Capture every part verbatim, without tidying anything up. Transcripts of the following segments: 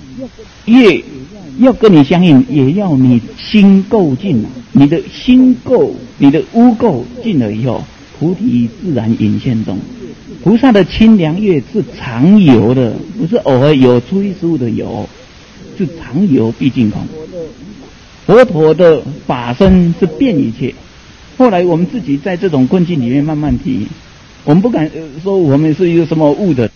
业要跟你相应，也要你心够尽啊！你的心够，你的污垢尽了以后，菩提自然隐现中。菩萨的清凉月是常有的，不是偶尔有出一事的有，是常有毕竟空。佛陀的法身是遍一切。后来我们自己在这种困境里面慢慢提，我们不敢说我们是一个什么悟的。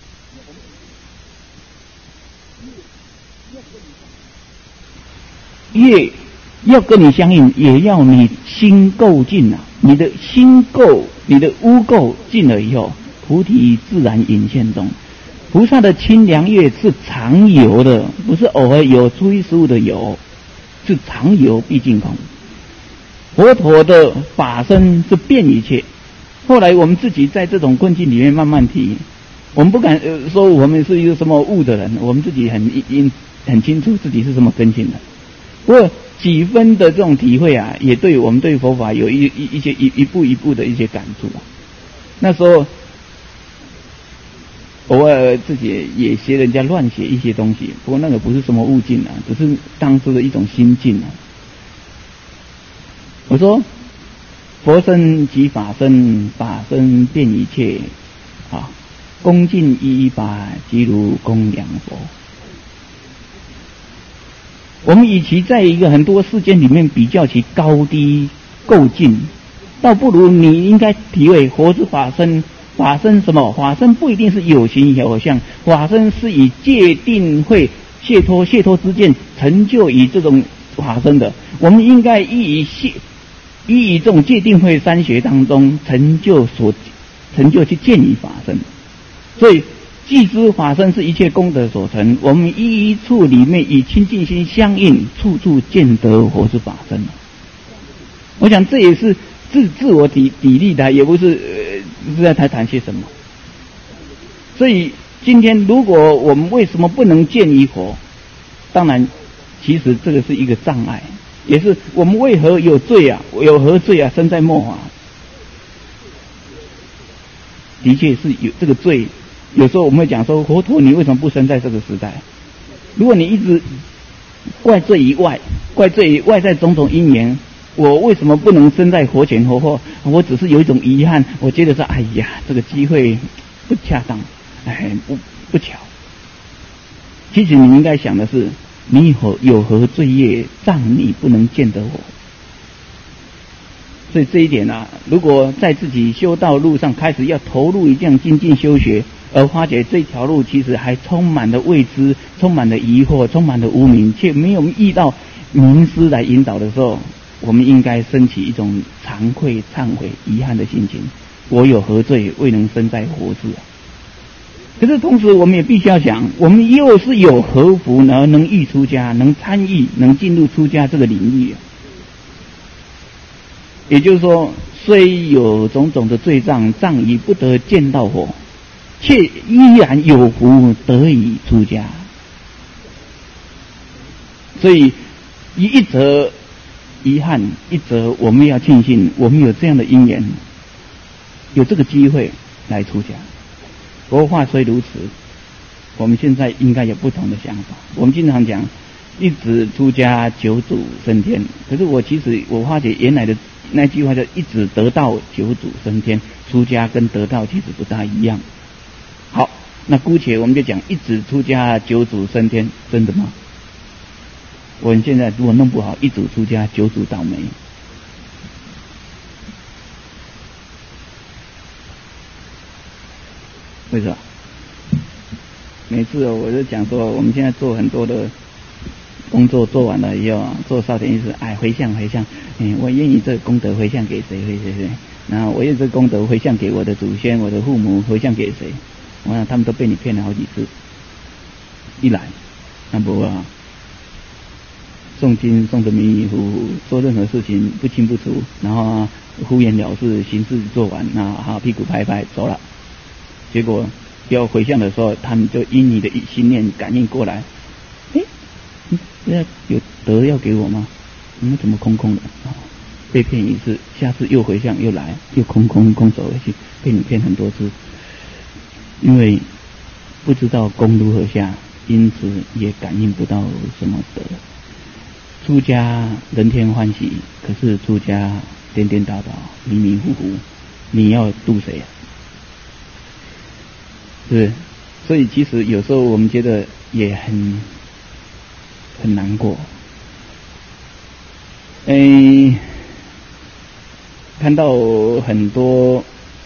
业要跟你相应，也要你心够尽啊！你的心够，你的污垢尽了以后，菩提自然隐现中。菩萨的清凉月是常有的，不是偶尔有出一事的有，是常有毕竟空。佛陀的法身是遍一切。后来我们自己在这种困境里面慢慢提，我们不敢说我们是一个什么悟的人，我们自己很很清楚自己是什么根性的。不过几分的这种体会啊，也对我们对佛法有一一一些一一步一步的一些感触啊。那时候偶尔自己也学人家乱写一些东西，不过那个不是什么悟境啊，只是当初的一种心境啊。我说佛身即法身，法身遍一切啊，恭敬依依法，即如供养佛。我们与其在一个很多世间里面比较其高低够近，倒不如你应该体会佛之法身。法身什么？法身不一定是有形有相，法身是以戒定慧解脱解脱之见成就以这种法身的。我们应该依以解依以这种戒定慧三学当中成就所成就去见以法身。所以既知法身是一切功德所成，我们一一处里面以清净心相应，处处见得佛之法身。我想这也是自自我砥砥砺的，也不是呃是在谈谈些什么。所以今天如果我们为什么不能见于佛？当然，其实这个是一个障碍，也是我们为何有罪啊？有何罪啊？身在末法，的确是有这个罪。有时候我们会讲说，佛陀你为什么不生在这个时代？如果你一直怪罪于外，怪罪于外在种种因缘，我为什么不能生在佛前佛后？我只是有一种遗憾，我觉得说，哎呀，这个机会不恰当，哎，不不巧。其实你应该想的是，你有有何罪业让你不能见得我？所以这一点啊，如果在自己修道路上开始要投入一这样精进修学，而发觉这条路其实还充满了未知，充满了疑惑，充满了无明，却没有遇到名师来引导的时候，我们应该升起一种惭愧、忏悔、遗憾的心情。我有何罪未能生在佛世啊？可是同时我们也必须要想，我们又是有何福呢？能欲出家，能参与，能进入出家这个领域啊。也就是说，虽有种种的罪障，障于不得见到佛，却依然有福得以出家。所以一则遗憾，一则我们要庆幸，我们有这样的因缘，有这个机会来出家。佛法虽如此，我们现在应该有不同的想法。我们经常讲一子出家，九祖升天。可是我其实我发觉原来的那句话叫一子得道，九祖升天。出家跟得道其实不大一样。好，那姑且我们就讲一子出家，九祖升天，真的吗？我们现在如果弄不好，一祖出家，九祖倒霉。为什么？每次我就讲说，我们现在做很多的工作做完了以后，做少田意思，哎，回向回向，嗯，我愿意这个功德回向给谁谁谁谁，然后我愿意这个功德回向给我的祖先、我的父母，回向给谁？我想他们都被你骗了好几次。一来，那不啊，诵经诵得迷迷糊糊，做任何事情不清不楚，然后敷衍了事，形式做完，然后好屁股拍拍走了。结果要回向的时候，他们就因你的心念感应过来，哎，嗯，有德要给我吗？你们怎么空空的？哦，被骗一次，下次又回向又来，又空空空走回去，被你骗很多次。因为不知道功如何下， 因此也感应不到什么德。出家人天欢喜，可是出家颠颠倒倒、迷迷糊糊，你要度谁啊？是不是？所以其实有时候我们觉得也很很难过。哎，看到很多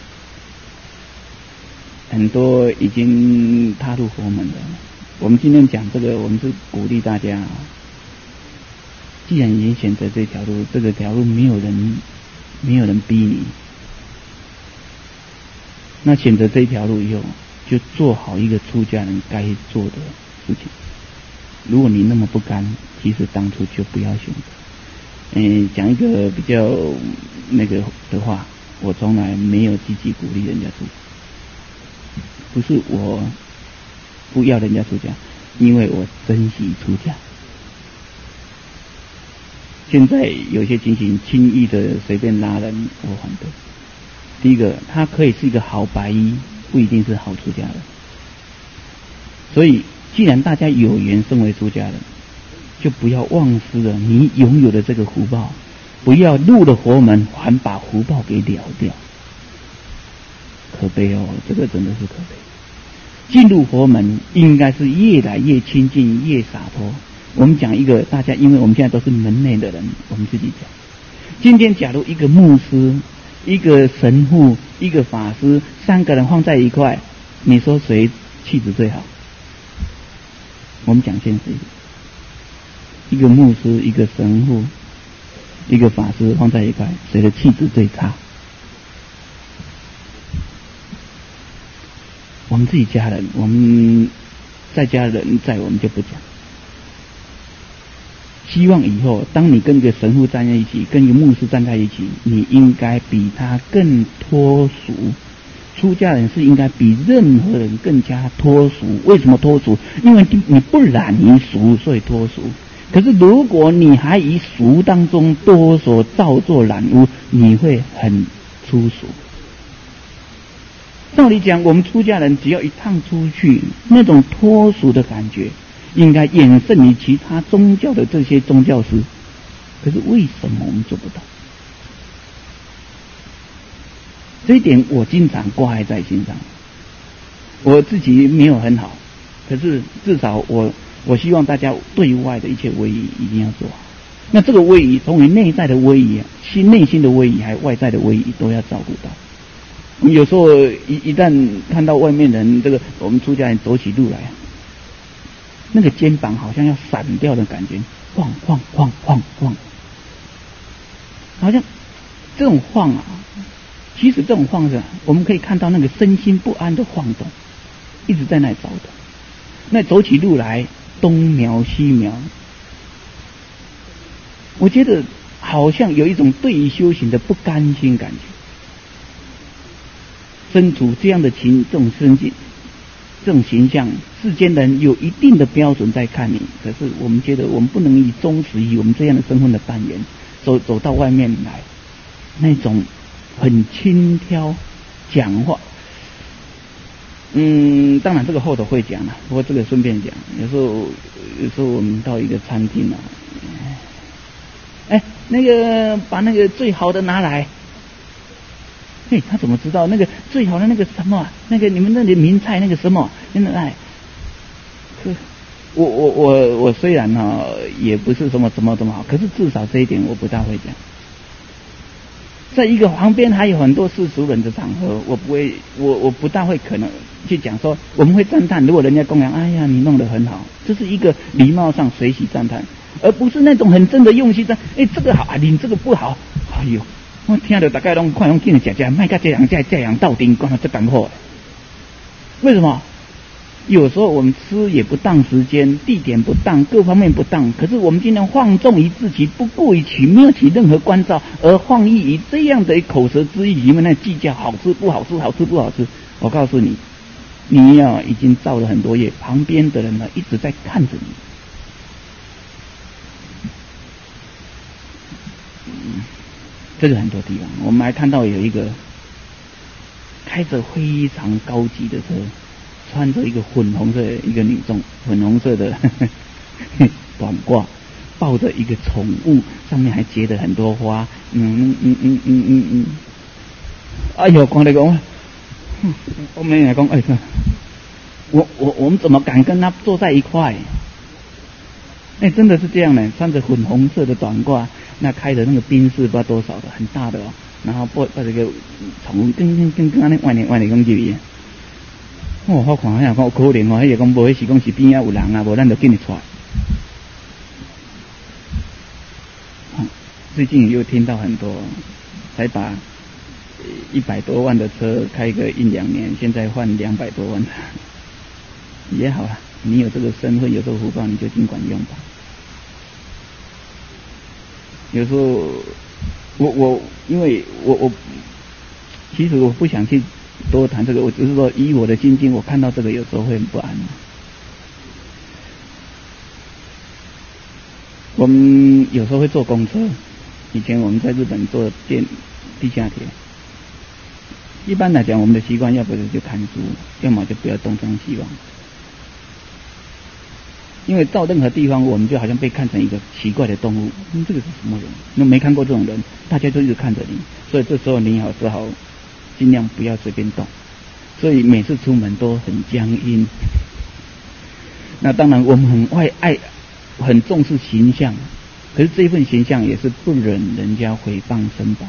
很多已经踏入佛门的，我们今天讲这个，我们是鼓励大家，既然已经选择这条路，这个条路没有人没有人逼你，那选择这条路以后，就做好一个出家人该做的事情。如果你那么不甘，其实当初就不要选择。嗯，讲一个比较那个的话，我从来没有积极鼓励人家出家，不是我不要人家出家，因为我珍惜出家。现在有些情形轻易的随便拉人，我反对。第一个，他可以是一个好白衣，不一定是好出家人。所以既然大家有缘身为出家人，就不要忘失了你拥有的这个福报，不要入了佛门还把福报给了掉，可悲哦，这个真的是可悲。进入佛门应该是越来越亲近，越洒脱。我们讲一个大家，因为我们现在都是门内的人，我们自己讲。今天假如一个牧师、一个神父、一个法师，三个人放在一块，你说谁气质最好？我们讲现实一点，一个牧师、一个神父、一个法师放在一块，谁的气质最差？我们自己家人，我们在家人在，我们就不讲。希望以后，当你跟一个神父站在一起，跟一个牧师站在一起，你应该比他更脱俗。出家人是应该比任何人更加脱俗。为什么脱俗？因为你不染于俗，所以脱俗。可是如果你还以俗当中多所造作染污，你会很粗俗。照理讲，我们出家人只要一趟出去，那种脱俗的感觉应该远胜于其他宗教的这些宗教师。可是为什么我们做不到？这一点我经常挂碍在心上。我自己没有很好，可是至少我我希望大家对外的一切威仪一定要做好。那这个威仪，从于内在的威仪、心内心的威仪，还有外在的威仪，都要照顾到。我们有时候一一旦看到外面人，这个我们出家人走起路来，那个肩膀好像要散掉的感觉，晃晃晃晃晃，好像这种晃啊，其实这种晃是，我们可以看到那个身心不安的晃动，一直在那里走的。那走起路来东瞄西瞄，我觉得好像有一种对于修行的不甘心感觉。身处这样的情，这种身境，这种形象，世间人有一定的标准在看你。可是我们觉得我们不能以忠实于我们这样的身份的扮演，走走到外面来，那种很轻佻讲话。嗯，当然这个后头会讲了，不过这个顺便讲。有时候，有时候我们到一个餐厅啊，哎，那个把那个最好的拿来。嘿，他怎么知道那个最好的那个什么？那个你们那里名菜那个什么？那个哎，我我我我虽然呢也不是什么什么怎么好，可是至少这一点我不大会讲。在一个旁边还有很多世俗人的场合，我不会，我我不大会可能去讲说，我们会赞叹，如果人家供养，哎呀，你弄得很好，这是一个礼貌上随喜赞叹，而不是那种很真的用心的，哎，这个好啊，你这个不好，哎呦。我听到大概拢快用见食食，卖个这样这这样到底讲到这干货。为什么？有时候我们吃也不当时间，地点不当，各方面不当，可是我们今天放纵于自己，不顾于取，没有起任何关照，而放逸于这样的口舌之欲，因为那计较好吃不好吃，好吃不好吃。我告诉你，你呀、啊、已经造了很多业，旁边的人呢一直在看着你。这个很多地方，我们还看到有一个开着非常高级的车， 穿着一个粉红色的一个女众，粉红色的呵呵短褂，抱着一个宠物，上面还结着很多花，嗯嗯嗯嗯嗯嗯，哎呦，光来讲，我们来讲，哎，我我我们怎么敢跟他坐在一块？哎，真的是这样的，穿着粉红色的短褂，那开的那个宾士不知道多少的，很大的哦，然后抱抱这个宠物，跟跟跟跟安尼弯来弯来讲入去。哦，我看遐讲可怜哦，迄个讲无迄是讲是边仔有人啊，无咱就紧你出来。嗯，最近又听到很多，才把一百多万的车开个一两年，现在换两百多万的，也好了。你有这个身份，有这个福报，你就尽管用吧。有时候，我我因为我我其实我不想去多谈这个，我只是说以我的心境，我看到这个有时候会很不安。我们有时候会坐公车，以前我们在日本坐电地下铁，一般来讲我们的习惯，要不就看书，要么就不要东张西望。因为到任何地方，我们就好像被看成一个奇怪的动物。嗯，这个是什么人？你没看过这种人，大家都一直看着你，所以这时候你好只好尽量不要随便动。所以每次出门都很僵硬。那当然，我们很爱爱，很重视形象，可是这份形象也是不忍人家诽谤声宝。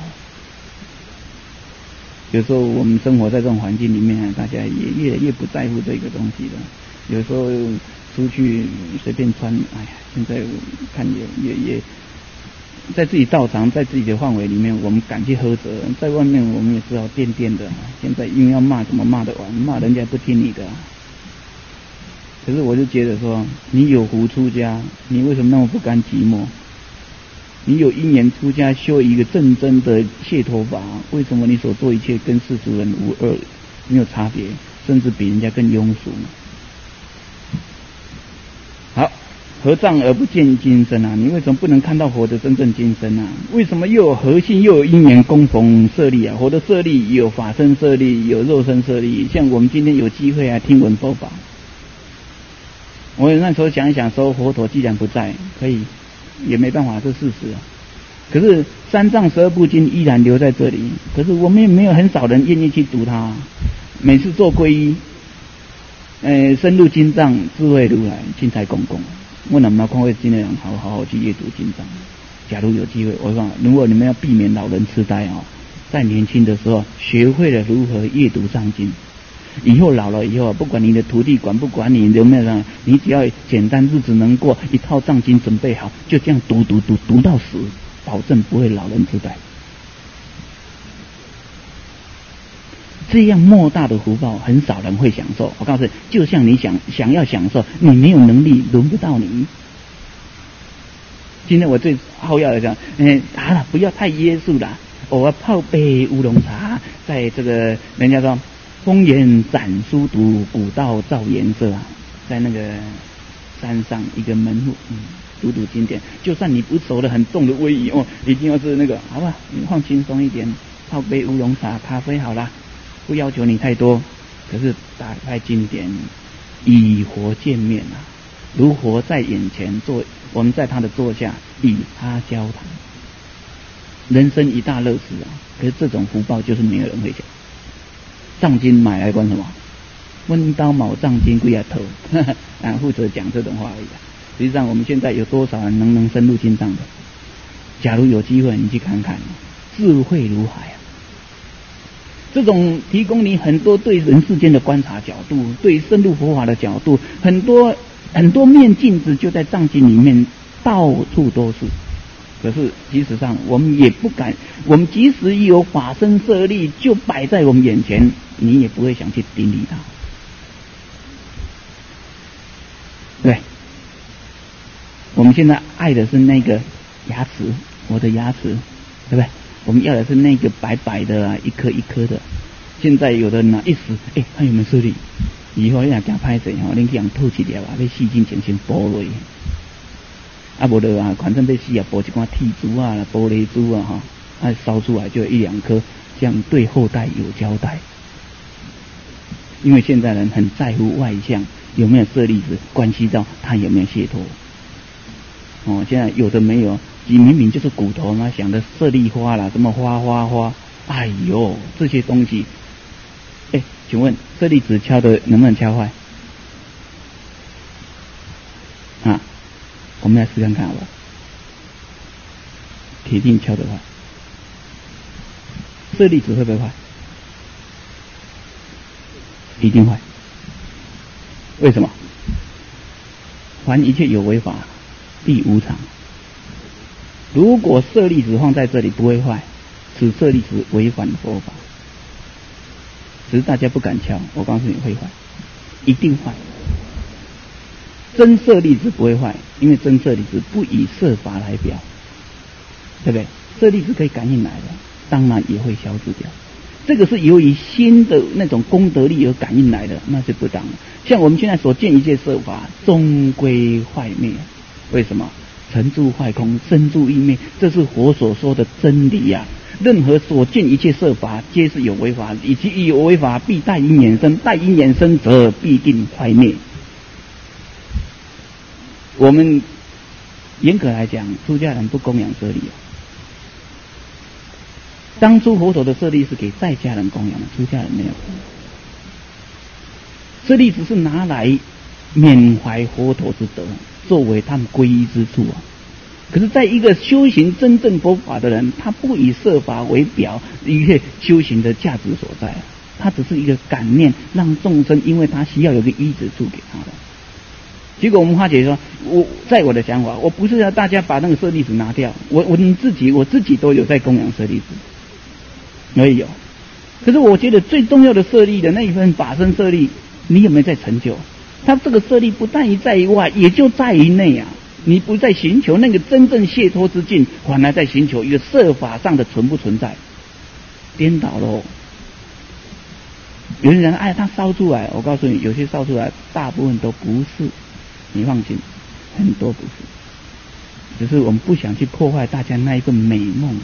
有时候我们生活在这种环境里面，大家也越来越不在乎这个东西了。有时候出去随便穿，哎呀，现在看也也也，在自己道场，在自己的范围里面，我们敢去喝责，在外面我们也知道垫垫的。现在硬要骂，怎么骂得完？骂人家不听你的。可是我就觉得说，你有福出家，你为什么那么不甘寂寞？你有因缘出家，修一个正真的解脱法，为什么你所做一切跟世俗人无二，没有差别，甚至比人家更庸俗？好，合障而不见金身啊！你为什么不能看到佛的真正金身啊？为什么又有核心又有因缘供逢舍利啊？佛的舍利有法身舍利，有肉身舍利。像我们今天有机会啊，听闻佛法，我那时候想一想说，佛陀既然不在，可以也没办法，这事实啊。可是三藏十二部经依然留在这里，可是我们也没有很少人愿意去读它。每次做皈依，呃，深入经藏，智慧如来，钦差公公。我能不能看会今天人好好好去阅读经藏？假如有机会，我讲，如果你们要避免老人痴呆哦，在年轻的时候学会了如何阅读藏经，以后老了以后，不管你的徒弟管不管你有没有让，你只要简单日子能过，一套藏经准备好，就这样读读读读到死，保证不会老人痴呆。这样莫大的福报，很少人会享受。我告诉你，就像你想想要享受，你没有能力，轮不到你。今天我最好要的讲，嗯，好了，不要太约束了。我要泡杯乌龙茶，在这个人家说风烟展书读，古道照颜色啊，在那个山上一个门户，嗯，读读经典。就算你不守得很重的威仪哦，一定要是那个，好吧，你放轻松一点，泡杯乌龙茶、咖啡好啦。不要求你太多，可是打开经典，以佛见面啊，如佛在眼前坐，我们在他的座下与他交谈，人生一大乐事啊！可是这种福报就是没有人会讲。藏经买来关什么？温刀卯藏经归啊头，啊，负责讲这种话而已啊。实际上我们现在有多少人能能深入经藏的？假如有机会，你去看看，智慧如海啊！这种提供你很多对人世间的观察角度，对深入佛法的角度，很多很多面镜子就在藏经里面，到处都是。可是其实上我们也不敢，我们即使有法身舍利就摆在我们眼前，你也不会想去顶礼它。对，我们现在爱的是那个牙齿，我的牙齿，对不对？我们要的是那个白白的啊，一颗一颗的。现在有的人啊，一时哎，他有没有视力？以后你若惊歹势吼，恁去人吐一粒啊，要细菌进行剥落。啊，无的啊，反正要死啊，剥一寡剔珠啊、玻璃珠啊，哈，啊烧出来就一两颗，这样对后代有交代。 因为现在人很在乎外相有没有舍利子，关系到他有没有解脱。哦，现在有的没有，你明明就是骨头嘛，想的舍利花啦，什么花花花，哎呦，这些东西，哎，请问舍利子敲的能不能敲坏？啊，我们来试看看好不好？铁定敲得坏。舍利子会不会坏？一定坏。为什么？凡一切有为法，必无常。如果舍利子放在这里不会坏，此舍利子违反佛法。只是大家不敢敲，我告诉你会坏，一定坏。真舍利子不会坏，因为真舍利子不以色法来表，对不对？舍利子可以感应来的，当然也会消失掉。这个是由于心的那种功德力而感应来的，那是不当的。像我们现在所见一切色法，终归坏灭。为什么？成住坏空，生住异灭，这是佛所说的真理呀、啊。任何所见一切色法，皆是有为法，以及有为法必待因缘生，待因缘生则必定坏灭。我们严格来讲，出家人不供养舍利啊。当初佛陀的舍利是给在家人供养的，出家人没有。舍利只是拿来缅怀佛陀之德，作为他们皈依之处啊。可是，在一个修行真正佛法的人，他不以色法为表，一切修行的价值所在啊。他只是一个感念，让众生因为他需要有个依止处给他的。结果我们花姐说，我在我的想法，我不是要大家把那个舍利子拿掉，我我自己我自己都有在供养舍利子。也有，可是我觉得最重要的舍利的那一份法身舍利，你有没有在成就？他这个舍利不但于在于外，也就在于内啊！你不在寻求那个真正解脱之境，反而在寻求一个色法上的存不存在，颠倒喽。有人讲，哎，他烧出来，我告诉你，有些烧出来，大部分都不是，你放心，很多不是，只是我们不想去破坏大家那一份美梦。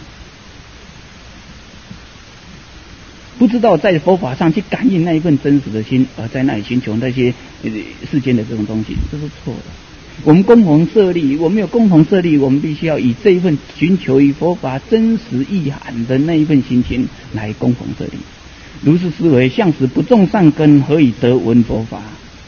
不知道在佛法上去感应那一份真实的心，而在那里寻求那些世间的这种东西，这是错的。我们共同设立，我们有共同设立，我们必须要以这一份寻求于佛法真实意涵的那一份心情来共同设立。如是思维，向使不种善根，何以得闻佛法？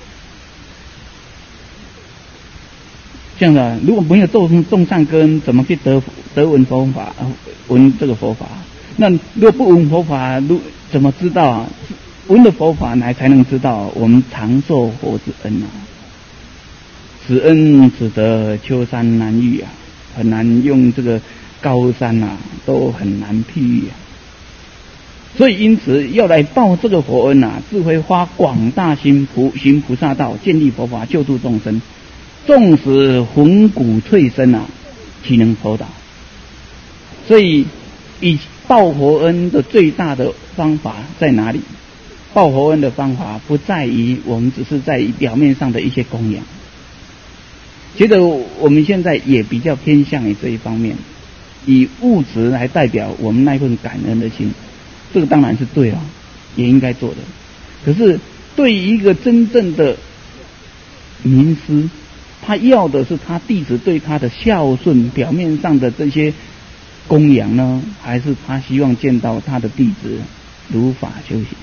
这样的，如果没有种种善根，怎么去得得闻佛法？闻这个佛法？那如果不闻佛法，如怎么知道啊？闻了佛法来才能知道我们常受佛之恩啊！此恩只得丘山难遇啊，很难用这个高山啊，都很难譬喻啊。所以因此要来报这个佛恩啊，自会发广大心菩行菩萨道，建立佛法，救度众生。纵使魂骨脆身啊，岂能佛导？所以以报佛恩的最大的方法在哪里？报佛恩的方法不在于我们只是在于表面上的一些供养。觉得我们现在也比较偏向于这一方面，以物质来代表我们那份感恩的心，这个当然是对啊，也应该做的。可是对于一个真正的名师，他要的是他弟子对他的孝顺，表面上的这些供养呢，还是他希望见到他的弟子如法修行？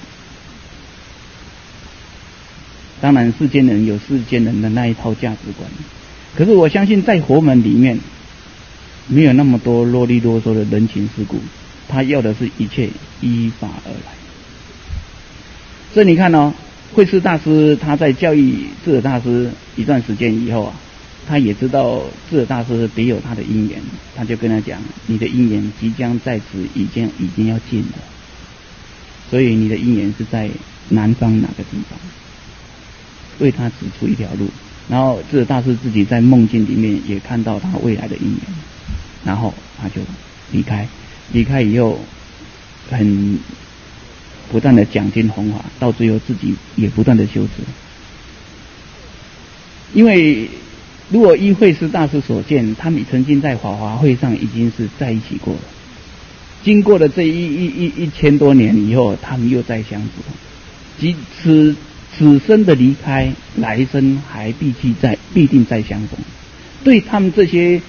当然世间人有世间人的那一套价值观，可是我相信在佛门里面没有那么多啰里啰嗦的人情世故，他要的是一切依法而来。所以你看哦，慧思大师他在教育智者大师一段时间以后啊，他也知道智者大师别有他的因缘，他就跟他讲，你的因缘即将在此已经已经要尽了，所以你的因缘是在南方哪个地方，为他指出一条路。然后智者大师自己在梦境里面也看到他未来的因缘，然后他就离开，离开以后很不断的讲经弘法，到最后自己也不断的修持。因为如果依慧思大师所见，他们曾经在法华会上已经是在一起过了，经过了这一一一一千多年以后，他们又再相知，即此此生的离开，来生还必须再必定再相逢。对他们这些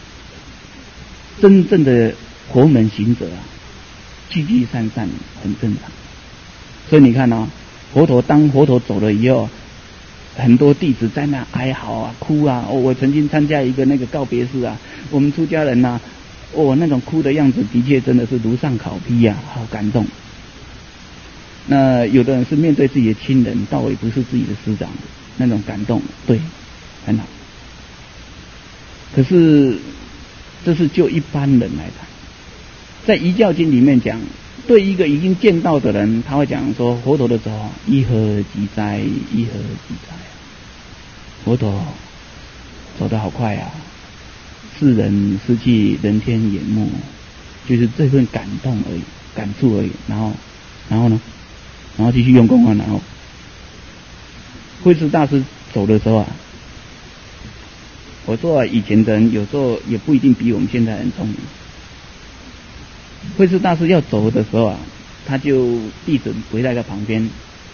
真正的佛门行者啊，聚聚散散很正常。所以你看啊，佛陀当佛陀走了以后，很多弟子在那哀嚎啊、哭啊。哦，我曾经参加一个那个告别式啊，我们出家人呐、啊，哦，那种哭的样子，的确真的是如上考妣呀、啊，好感动。那有的人是面对自己的亲人，倒也不是自己的师长，那种感动，对，很好。可是这是就一般人来谈，在《遗教经》里面讲，对一个已经见到的人，他会讲说，佛陀的走，一何即哉，一何即哉。佛陀走得好快啊，世人失去人天眼目，就是这份感动而已，感触而已。然后，然后呢？然后继续用功啊。然后，慧智大师走的时候啊，我说啊，以前的人有时候也不一定比我们现在人聪明。慧智大师要走的时候啊，他就弟子围在他旁边。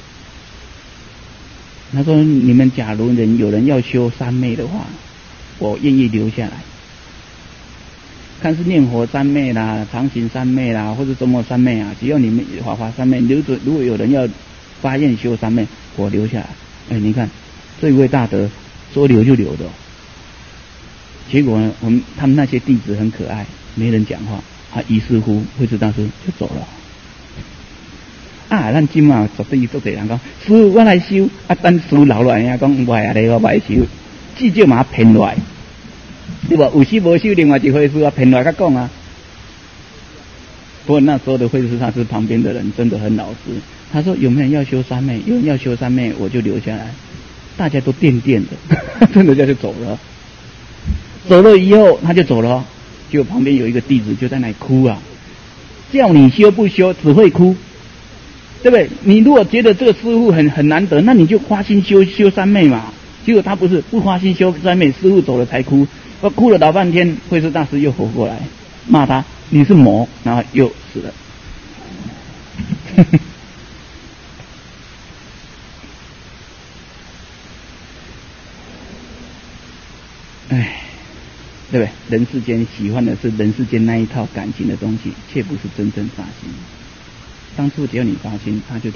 他说：“你们假如人有人要修三昧的话，我愿意留下来。看是念佛三昧啦、常行三昧啦，或者周末三昧啊，只要你们法华三昧，留着如果有人要发愿修三昧，我留下来。哎，你看这一位大德说留就留的、哦，结果呢，我们他们那些弟子很可爱，没人讲话，啊，于是乎慧智大师就走了。啊，咱今嘛绝对做侪人讲，师父我来修，啊，等师父留落来，讲唔爱啊，你我唔爱修，至少嘛骗落来。”对吧？有时无修，另外一回事啊，骗来甲讲啊。不过那时候的慧智大师旁边的人真的很老实，他说有没有人要修三昧？有人要修三昧，我就留下来。大家都垫垫的，真的就走了。走了以后他就走了，结果旁边有一个弟子就在那里哭啊，叫你修不修，只会哭，对不对？你如果觉得这个师父很很难得，那你就花心修修三昧嘛。结果他不是不花心修三昧，师父走了才哭。我哭了老半天，慧智大师又活过来，骂他你是魔，然后又死了。哎，对不对？人世间喜欢的是人世间那一套感情的东西，却不是真正发心。当初只要你发心，他就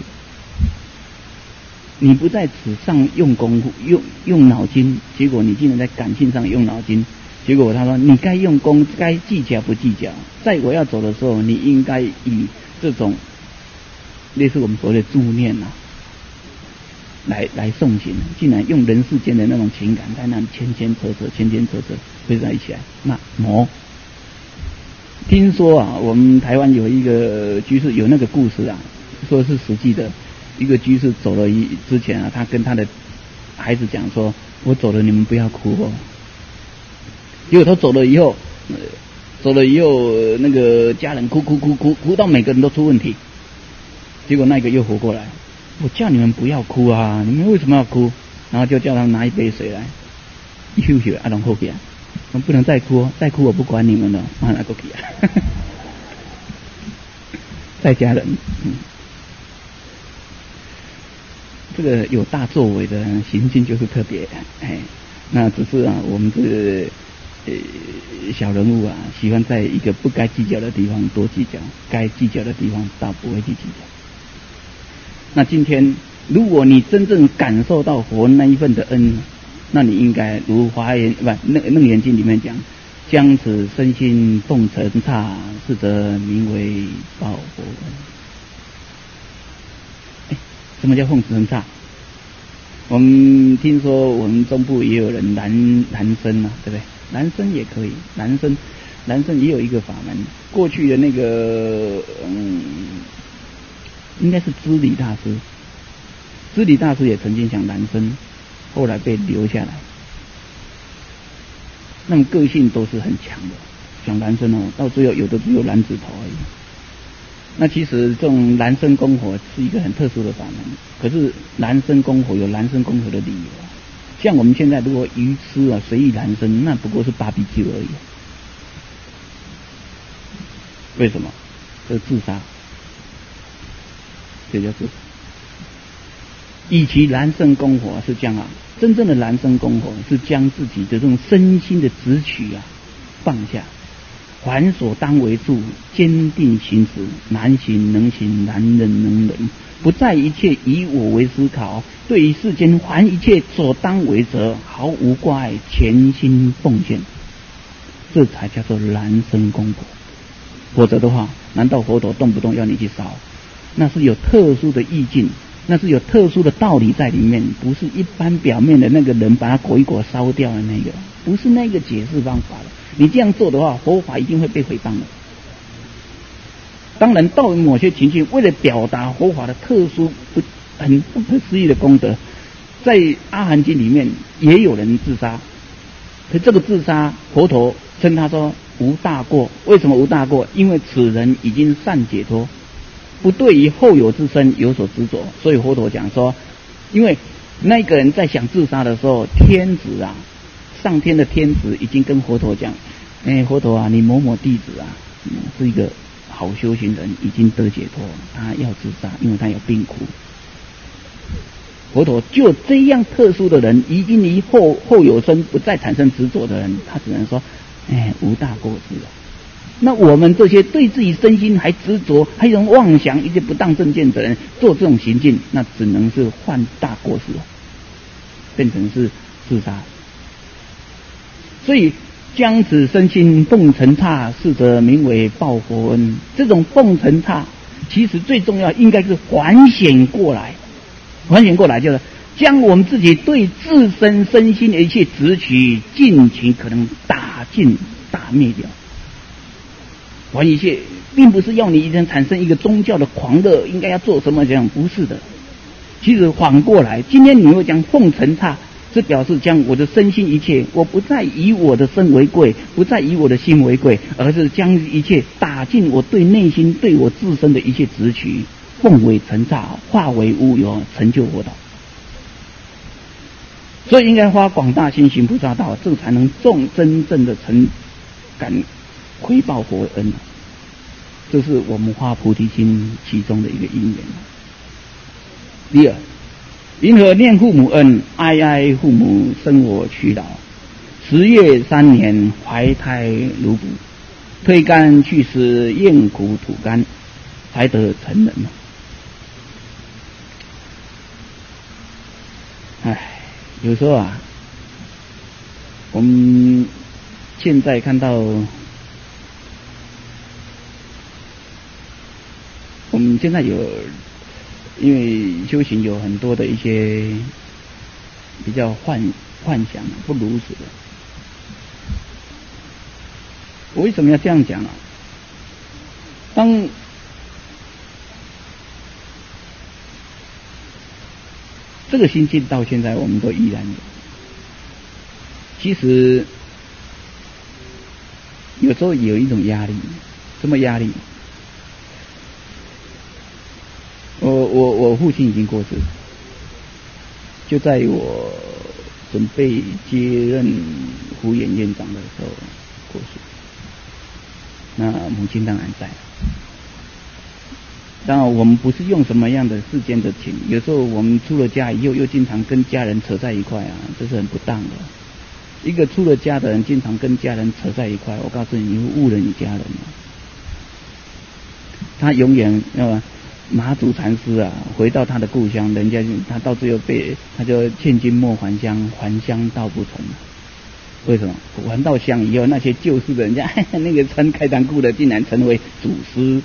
你不在此上用功夫，用用脑筋，结果你竟然在感性上用脑筋。结果他说：“你该用功，该计较不计较。在我要走的时候，你应该以这种类似我们所谓的助念呐、啊，来来送行。竟然用人世间的那种情感，在那牵牵扯扯、牵牵扯扯，会在一起来。那魔，听说啊，我们台湾有一个居士有那个故事啊，说是实际的。一个居士走了一之前啊，他跟他的孩子讲说：我走了，你们不要哭哦。”结果他走了以后，呃、走了以后、呃，那个家人哭哭哭哭哭到每个人都出问题。结果那个又活过来，我叫你们不要哭啊，你们为什么要哭？然后就叫他们拿一杯水来，一休息啊，然后给啊，我们不能再哭哦，再哭我不管你们了，啊，那个给啊，在家人，嗯，这个有大作为的行径就是特别，哎，那只是啊，我们这个。呃，小人物啊，喜欢在一个不该计较的地方多计较，该计较的地方倒不会去计较。那今天，如果你真正感受到佛那一份的恩，那你应该如华严不《楞楞严经》里面讲，将此身心奉承刹，是则名为报佛恩。哎，什么叫奉承刹？我们听说我们中部也有人男男生啊，对不对？男生也可以，男生男生也有一个法门。过去的那个嗯，应该是知礼大师，知礼大师也曾经讲男生，后来被留下来。那么个性都是很强的，讲男生哦，到最后有的只有男子头而已。那其实这种男生供佛是一个很特殊的法门，可是男生供佛有男生供佛的理由。像我们现在如果愚痴啊随意男生，那不过是芭比 Q 而已。为什么？这是自杀，这叫自杀。 以其燃身功火是这样啊，真正的燃身功火是将自己的这种身心的执取啊放下，凡所当为处，坚定行止，难行能行，难忍能忍，不在一切以我为思考，对于世间凡一切所当为责，毫无挂碍，全心奉献，这才叫做燃身功火。否则的话，难道佛陀动不动要你去烧？那是有特殊的意境，那是有特殊的道理在里面，不是一般表面的那个人把它裹一裹烧掉的那个，不是那个解释方法了。你这样做的话，佛法一定会被诽谤的。当然，到某些情境，为了表达佛法的特殊不很不可思议的功德，在阿含经里面也有人自杀，可这个自杀，佛陀称他说无大过。为什么无大过？因为此人已经善解脱，不对于后有之身有所执着。所以佛陀讲说，因为那个人在想自杀的时候，天子啊，上天的天子已经跟佛陀讲，哎，佛陀啊，你某某弟子啊，嗯、是一个好修行人，已经得解脱，他要自杀，因为他有病苦。佛陀就这样特殊的人，已经离后后有生不再产生执着的人，他只能说，哎，无大过失了。那我们这些对自己身心还执着，还有妄想一些不当正见的人，做这种行径，那只能是犯大过失了，变成是自杀。所以将此身心奉承刹，是则名为报佛恩。这种奉承刹，其实最重要应该是反显过来，反显过来就是将我们自己对自身身心的一切执取，尽其可能打尽打灭掉。还一切，并不是要你一人产生一个宗教的狂热，应该要做什么这样，不是的。其实反过来，今天你会讲奉承刹，是表示将我的身心一切，我不再以我的身为贵，不再以我的心为贵，而是将一切打进我对内心、对我自身的一切执取，奉为承刹，化为乌有，成就佛道。所以应该花广大心行菩萨道，这才能重真正的成感回报佛恩。这是我们发菩提心其中的一个因缘。第二，因何念父母恩，哀哀父母生我屈老，十月三年怀胎如哺，推肝去湿，咽苦吐甘，才得成人。唉，有时候啊，我们现在看到，我们现在有，因为修行有很多的一些比较幻幻想不如实的。我为什么要这样讲啊？当这个心境到现在，我们都依然有。其实有时候有一种压力，什么压力？我我我父亲已经过世，就在我准备接任护院院长的时候过世。那母亲当然在。当然我们不是用什么样的世间的情，有时候我们出了家以后，又经常跟家人扯在一块啊，这是很不当的。一个出了家的人，经常跟家人扯在一块，我告诉你，你会误了你家人啊。他永远要马祖禅师啊，回到他的故乡，人家他到最后被他就千金莫还乡，还乡道不成。为什么？还到乡以后，那些旧世的人家那个穿开裆裤的，竟然成为祖师。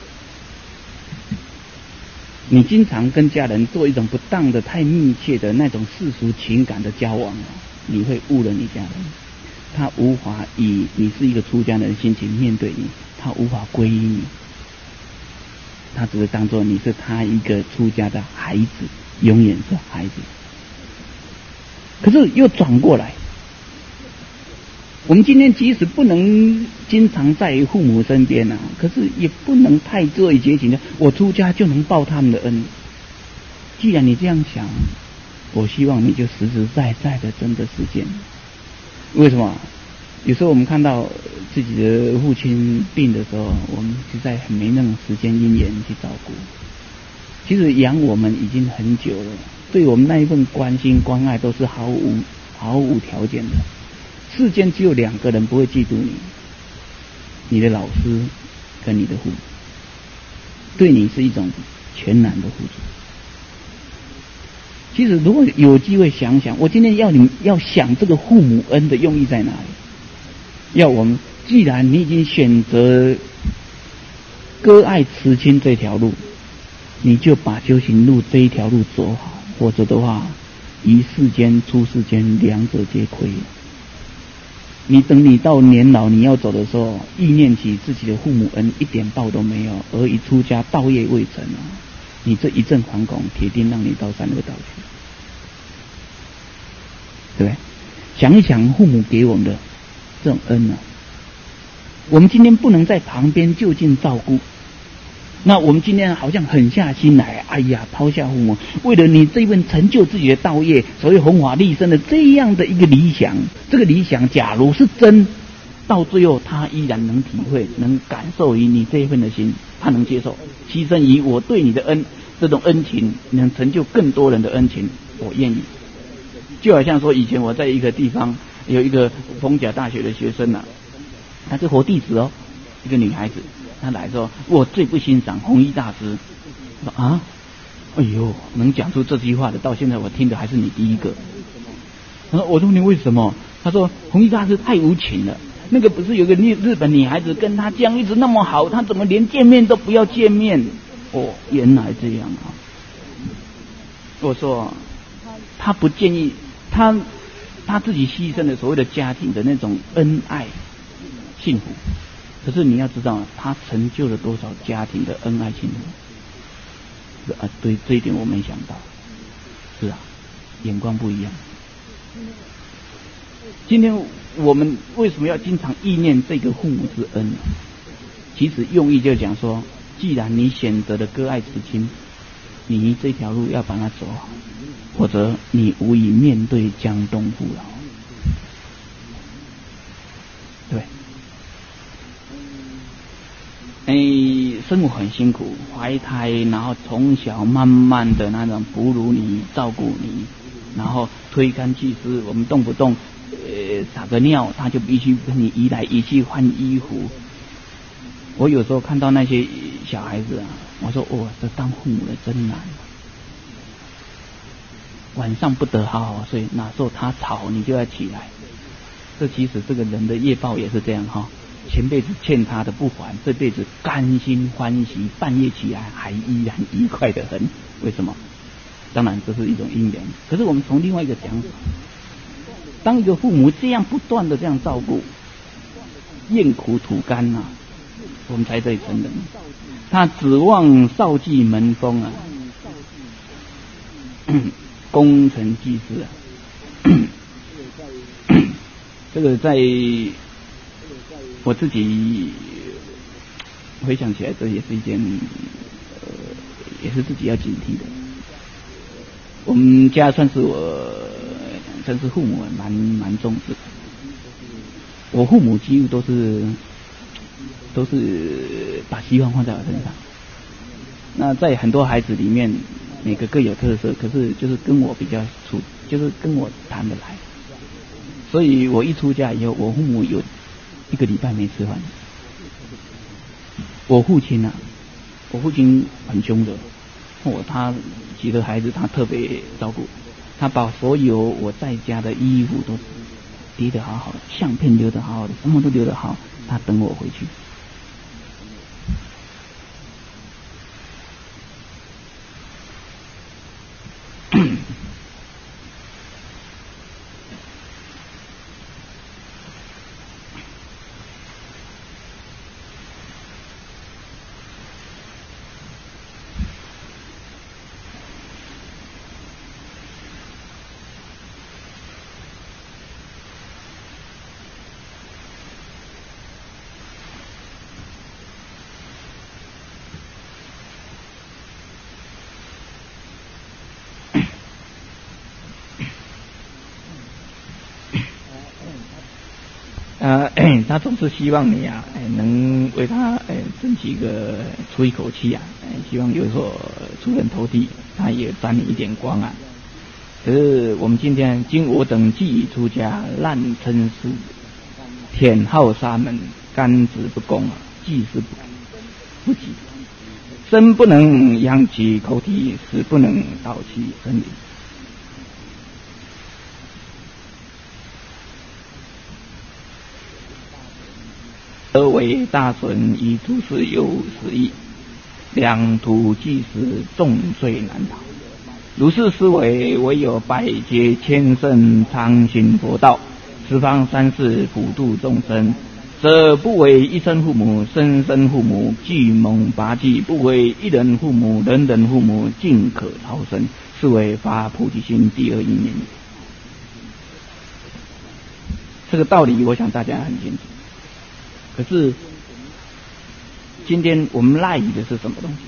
你经常跟家人做一种不当的、太密切的那种世俗情感的交往，你会误了你家人。他无法以你是一个出家人的心情面对你，他无法皈依你，他只是当作你是他一个出家的孩子，永远是孩子。可是又转过来，我们今天即使不能经常在父母身边啊，可是也不能太做以节情的，我出家就能报他们的恩。既然你这样想，我希望你就实实在在的真的实践。为什么？有时候我们看到自己的父亲病的时候，我们实在很没那种时间因缘去照顾。其实养我们已经很久了， 对我们那一份关心关爱都是毫无毫无条件的。世间只有两个人不会嫉妒你，你的老师跟你的父母，对你是一种全然的付出。其实如果有机会想想，我今天要你要想这个父母恩的用意在哪里？要我们既然你已经选择割爱慈亲这条路，你就把修行路这一条路走好，否则的话，于世间出世间两者皆亏。你等你到年老你要走的时候，意念起自己的父母恩一点报都没有，而一出家道业未成啊，你这一阵惶恐，铁定让你到三恶道去，对不对？想一想父母给我们的这种恩啊，我们今天不能在旁边就近照顾，那我们今天好像狠下心来，哎呀，抛下父母，为了你这份成就自己的道业，所谓弘法利生的这样的一个理想，这个理想假如是真，到最后他依然能体会，能感受于你这一份的心，他能接受，牺牲于我对你的恩，这种恩情能成就更多人的恩情，我愿意。就好像说以前我在一个地方有一个逢甲大学的学生啊，她是活弟子哦，一个女孩子，她来说我最不欣赏弘一大师。我说啊，哎呦，能讲出这句话的，到现在我听的还是你第一个。他说我说你为什么？他说弘一大师太无情了，那个不是有个日日本女孩子跟他这样一直那么好，他怎么连见面都不要见面？哦，原来这样啊。我说他不建议他他自己牺牲了所谓的家庭的那种恩爱幸福，可是你要知道他成就了多少家庭的恩爱幸福啊！对，这一点我没想到。是啊，眼光不一样。今天我们为什么要经常忆念这个父母之恩呢？其实用意就讲说，既然你选择了割爱慈亲，你这条路要把它走好，否则你无以面对江东父老。对，哎，生活很辛苦，怀胎，然后从小慢慢的那种哺乳你、照顾你，然后推干具湿，我们动不动呃撒个尿，他就必须跟你移来移去换衣服。我有时候看到那些小孩子啊，我说哦，这当父母的真难。晚上不得好好睡，哪时候他吵你就要起来。这其实这个人的业报也是这样哈，前辈子欠他的不还，这辈子甘心欢喜，半夜起来还依然愉快的很。为什么？当然这是一种因缘。可是我们从另外一个讲法，当一个父母这样不断的这样照顾，咽苦吐甘啊，我们才得承认，他指望少继门风啊，功成济世啊。这个在我自己回想起来，这也是一件呃，也是自己要警惕的。我们家算是我，算是父母蛮蛮重视的。我父母几乎都是都是把希望放在我身上。那在很多孩子里面，每个各有特色，可是就是跟我比较处，就是跟我谈得来。所以我一出家以后，我父母有一个礼拜没吃饭。我父亲啊，我父亲很凶的，我他几个孩子他特别照顾，他把所有我在家的衣服都叠得好好的，相片留得好好的，什么都留得好，他等我回去。呃，他总是希望你啊，能为他呃争取一个出一口气啊，希望有所出人头地，他也沾你一点光啊。 可是我们今天今我等既已出家，滥嗔痴，舔好沙门，甘子不恭，济事不不及，身不能扬其口体，死不能导其真理。而为大损，以诸事有实意，两途即时，重罪难逃。如是思维，唯有百劫千胜，常行佛道，十方三世普度众生，则不为一生父母，生生父母，计蒙拔济；不为一人父母，人人父母，尽可超生。是为发菩提心第二因缘。这个道理，我想大家很清楚。可是，今天我们赖以的是什么东西？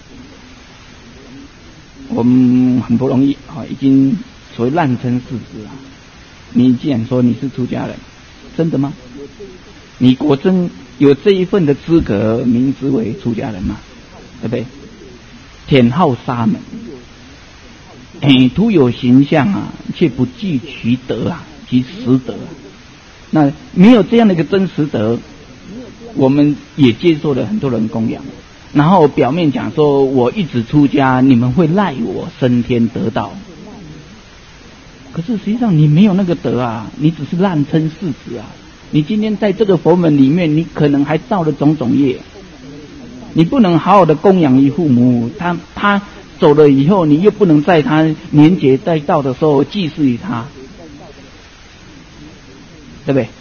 我们很不容易啊，已经所谓滥称事实啊。你既然说你是出家人，真的吗？你果真有这一份的资格，名之为出家人吗？对不对？舔好沙门，哎，徒有形象啊，却不具其德啊，其实德啊。那没有这样的一个真实德，我们也接受了很多人供养，然后表面讲说我一直出家，你们会赖我升天得道，可是实际上你没有那个德啊，你只是滥称事实啊。你今天在这个佛门里面，你可能还造了种种业，你不能好好的供养于父母，他他走了以后，你又不能在他年节在道的时候祭祀于他，对不对？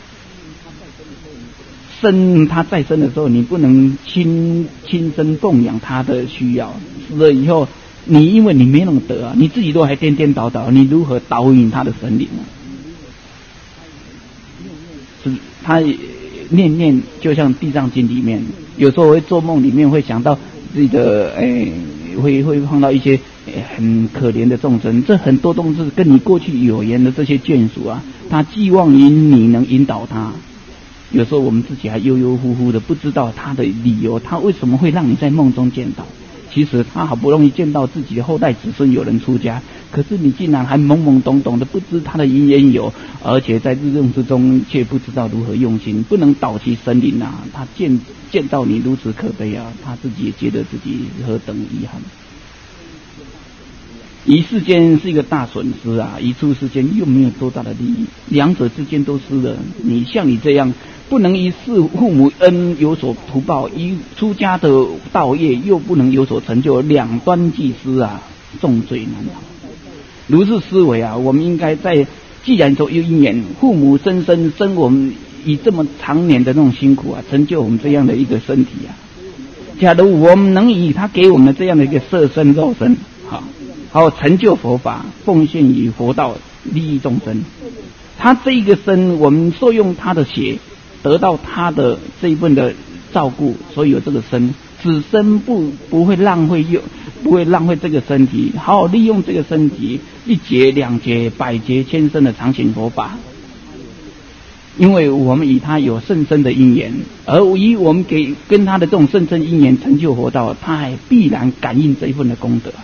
生他再生的时候，你不能亲亲身供养他的需要，死了以后，你因为你没那么德啊，你自己都还颠颠倒倒，你如何导引他的神灵呢？是他念念就像《地藏经》里面，有时候会做梦里面会想到自己的哎，会会碰到一些很可怜的众生，这很多都是跟你过去有缘的这些眷属啊，他寄望于你能引导他。有时候我们自己还悠悠乎乎的，不知道他的理由，他为什么会让你在梦中见到？其实他好不容易见到自己的后代子孙有人出家，可是你竟然还懵懵懂懂的不知他的因缘由，而且在日用之中却不知道如何用心，不能导其神灵啊！他见见到你如此可悲啊，他自己也觉得自己何等遗憾。一世间是一个大损失啊，一处世间又没有多大的利益，两者之间都失了。你像你这样不能以事父母恩有所图报，以出家的道业又不能有所成就，两端俱失啊，重罪难逃。如是思维啊，我们应该在既然说有因缘，父母生生生我们以这么长年的那种辛苦啊，成就我们这样的一个身体啊。假如我们能以他给我们这样的一个色身肉身，好。好成就佛法，奉献于佛道，利益众生。他这一个身，我们受用他的血，得到他的这一份的照顾，所以有这个身。此身不不会浪费用，不会浪费这个身体，好好利用这个身体，一劫两劫百劫千生的常行佛法。因为我们与他有甚深的因缘，而以我们给跟他的这种甚深因缘成就佛道，他还必然感应这一份的功德。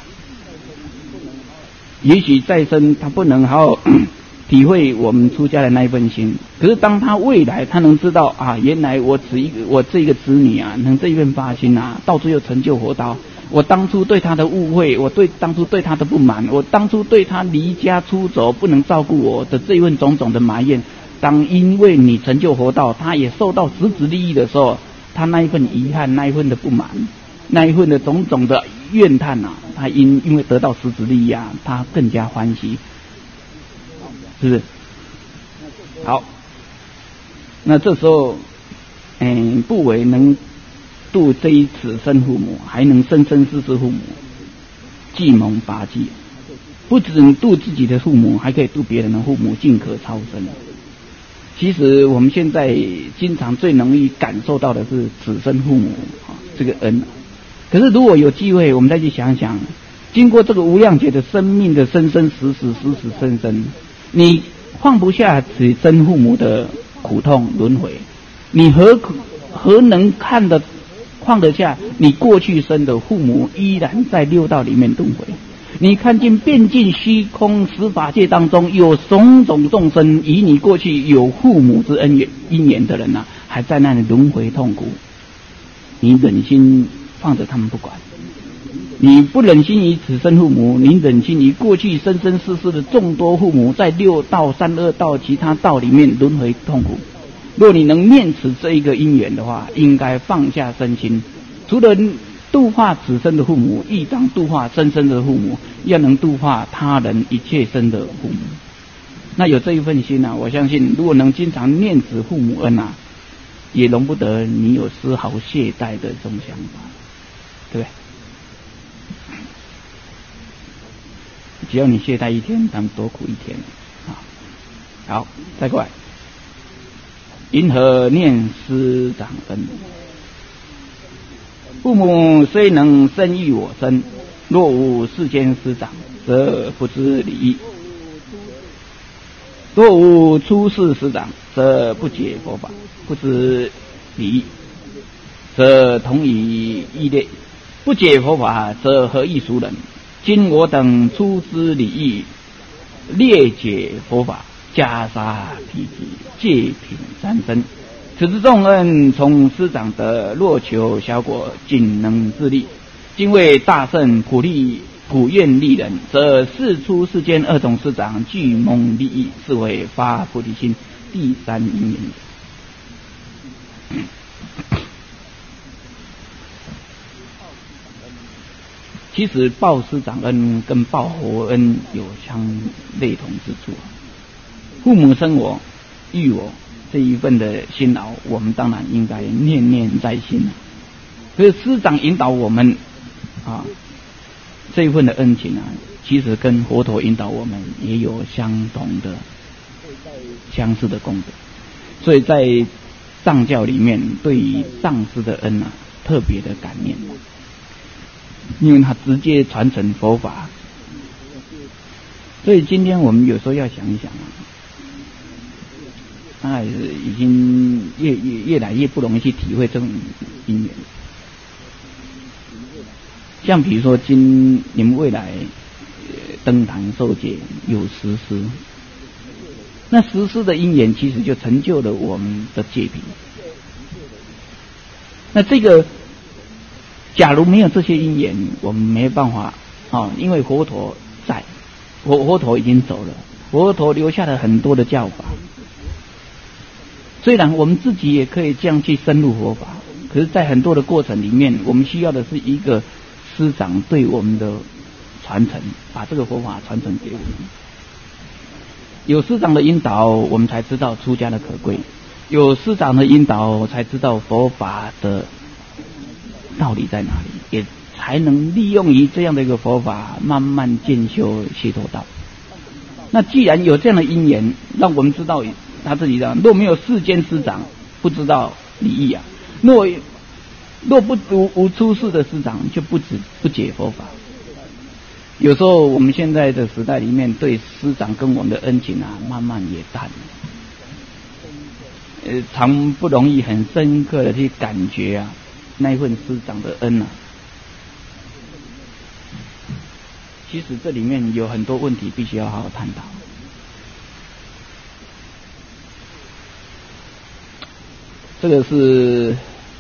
也许再生他不能好好体会我们出家的那一份心，可是当他未来他能知道啊，原来我此一个我这一个子女啊，能这一份发心啊，到最后成就佛道。我当初对他的误会，我对当初对他的不满，我当初对他离家出走不能照顾我的这一份种种的埋怨，当因为你成就佛道，他也受到实质利益的时候，他那一份遗憾，那一份的不满，那一份的种种的怨叹啊，他因因为得到实质利益啊，他更加欢喜，是不是？好，那这时候，嗯，不为能度这一此生父母，还能生生世世父母，计蒙拔济，不只能度自己的父母，还可以度别人的父母，尽可超生。其实我们现在经常最容易感受到的是此生父母啊这个恩。可是如果有机会，我们再去想想，经过这个无量劫的生命的生生死死死死生生，你放不下此生父母的苦痛轮回，你何何能看得放得下你过去生的父母依然在六道里面轮回？ 你看见遍尽虚空十法界当中有种种众生，以你过去有父母之恩缘因缘的人啊，还在那里轮回痛苦，你忍心放着他们不管？你不忍心于此生父母，你忍心于过去生生世世的众多父母在六道、三恶道、其他道里面轮回痛苦。若你能念此这一个因缘的话，应该放下身心，除了度化此生的父母，亦当度化生生的父母，要能度化他人一切生的父母。那有这一份心啊，我相信如果能经常念此父母恩啊，也容不得你有丝毫懈怠的这种想法，对不对？只要你懈怠一天，他们多苦一天啊！好，再过来，因何念师长恩？父母虽能生育我身，若无世间师长，则不知礼义；若无出世师长，则不解佛法，不知礼义，则同以异类；不解佛法，则何以俗人？今我等出知礼义，列解佛法，袈裟披体，戒品三身。此之重恩，从师长得，若求小果，仅能自立；今为大圣普利普愿利人，则世出世间二种师长俱蒙利益，是为发菩提心第三因缘。其实报师长恩跟报佛恩有相类同之处。父母生我育我这一份的辛劳，我们当然应该念念在心。可是师长引导我们啊，这一份的恩情啊，其实跟佛陀引导我们也有相同的相似的功德。所以在藏教里面，对于上师的恩啊，特别的感念。因为他直接传承佛法，所以今天我们有时候要想一想啊，他也是已经越越越来越不容易去体会这种因缘。像比如说今你们未来、呃、登坛受戒有十师，那十师的因缘其实就成就了我们的戒品。那这个假如没有这些因缘，我们没办法啊，因为佛陀在，佛佛陀已经走了，佛陀留下了很多的教法。虽然我们自己也可以这样去深入佛法，可是，在很多的过程里面，我们需要的是一个师长对我们的传承，把这个佛法传承给我们。有师长的引导，我们才知道出家的可贵；有师长的引导，才知道佛法的道理在哪里，也才能利用于这样的一个佛法，慢慢渐修解脱道。那既然有这样的因缘，让我们知道他自己的，若没有世间师长，不知道礼义啊；若若不无无出世的师长，就不止不解佛法。有时候我们现在的时代里面，对师长跟我们的恩情啊，慢慢也淡了。呃，常不容易很深刻的去感觉啊，那一份师长的恩啊。其实这里面有很多问题必须要好好探讨。这个是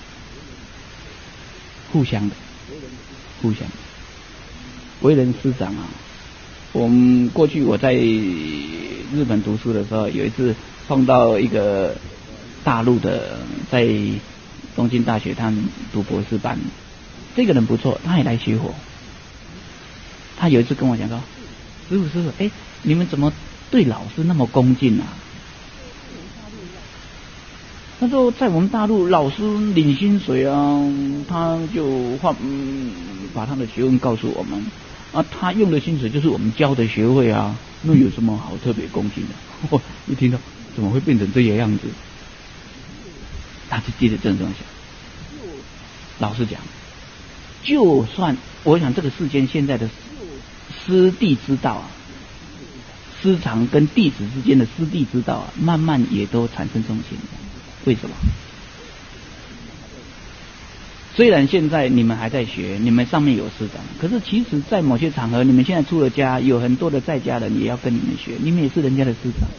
互相的，互相的。为人师长啊，我们过去我在日本读书的时候，有一次碰到一个大陆的，在东京大学他们读博士班，这个人不错，他也来学佛。他有一次跟我讲说：“师父师父，哎，你们怎么对老师那么恭敬啊？”他说：“在我们大陆，老师领薪水啊，他就换嗯把他的学问告诉我们啊，他用的薪水就是我们交的学费啊，那有什么好特别恭敬的？”我一听到怎么会变成这个样子，他就接着这样想。老实讲，就算我想这个世间现在的师弟之道啊，师长跟弟子之间的师弟之道啊，慢慢也都产生这种情况。为什么？ 虽然现在你们还在学，你们上面有师长，可是其实在某些场合，你们现在出了家，有很多的在家人也要跟你们学，你们也是人家的师长。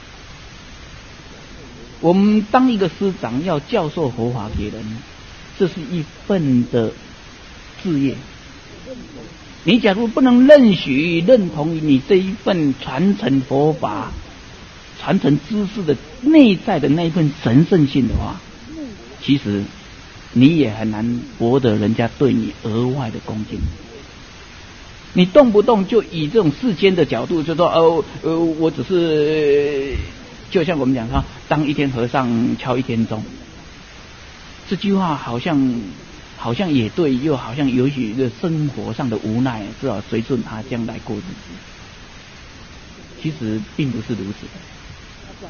我们当一个师长要教授佛法给人，这是一份的事业。你假如不能认许、认同于你这一份传承佛法、传承知识的内在的那一份神圣性的话，其实你也很难博得人家对你额外的恭敬。你动不动就以这种世间的角度，就说哦呃，我只是就像我们讲说，当一天和尚敲一天钟，这句话好像好像也对，又好像有许的生活上的无奈，只好随顺他将来过日子。其实并不是如此的。